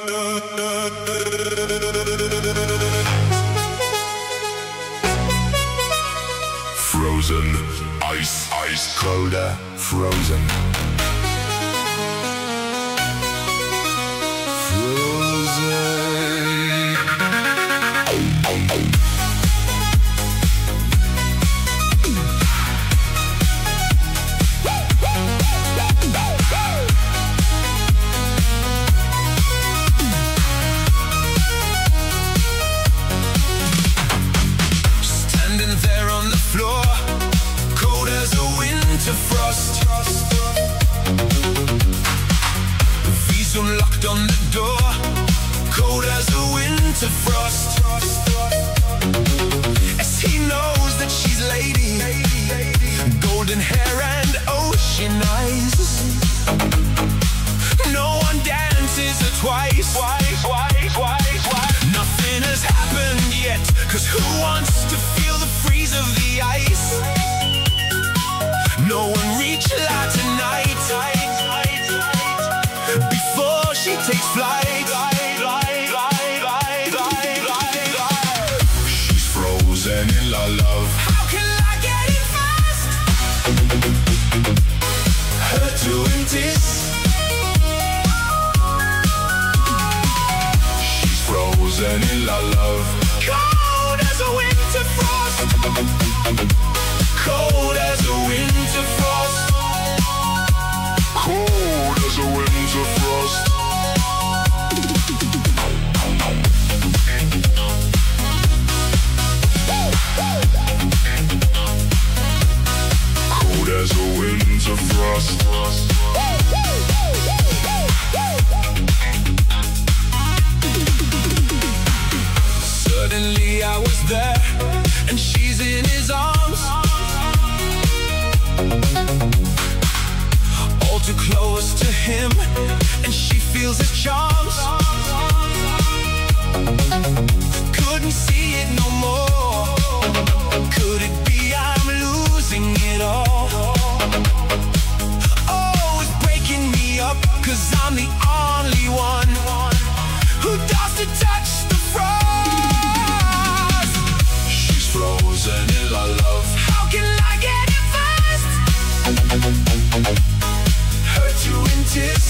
Frozen, ice, colder, frozen. Standing there on the floor, cold as a winter frost. V's unlocked on the door, cold as a winter frost. As he knows that she's lady, golden hair and ocean eyes. No one dances her twice. Nothing has happened yet, 'cause who wants to feel the freeze of the ice? No one reach out tonight before she takes flight. She's frozen in la love. How can I get it fast? Her doing this. She's frozen in la love. Cold as a winter frost. Cold as a winter frost. Cold as a winter frost. Cold as a winter frost. Suddenly I was there, and she's in his arms, all too close to him, and she feels his charms. Couldn't see it no more. Could it be I'm losing it all? Oh, it's breaking me up, 'cause I'm the only one who does to touch the frost. She's frozen in la love. How can I get it fast? Hurt you in this.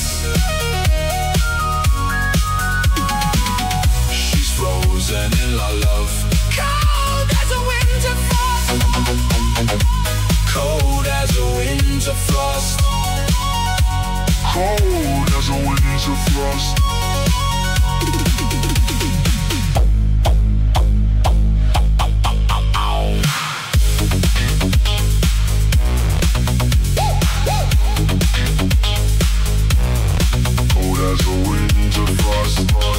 She's frozen in la love. Cold as a winter frost. Cold as a winter frost. Cold as a winter frost. Cold as a winter frost.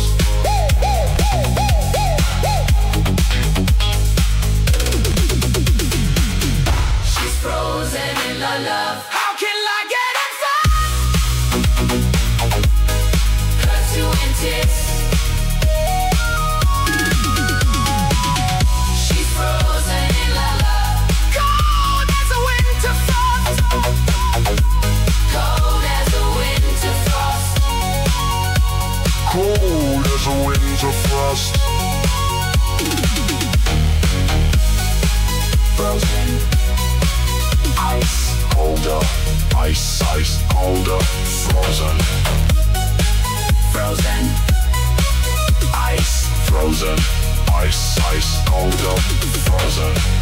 She's frozen in la love. How can I get it fast? Hurt you in this. She's frozen in la love. Cold as a winter frost. Cold as a winter frost. Cold as a winter frost. Frozen. Ice, colder, ice, colder, frozen. Frozen. Ice, frozen, ice, colder, frozen.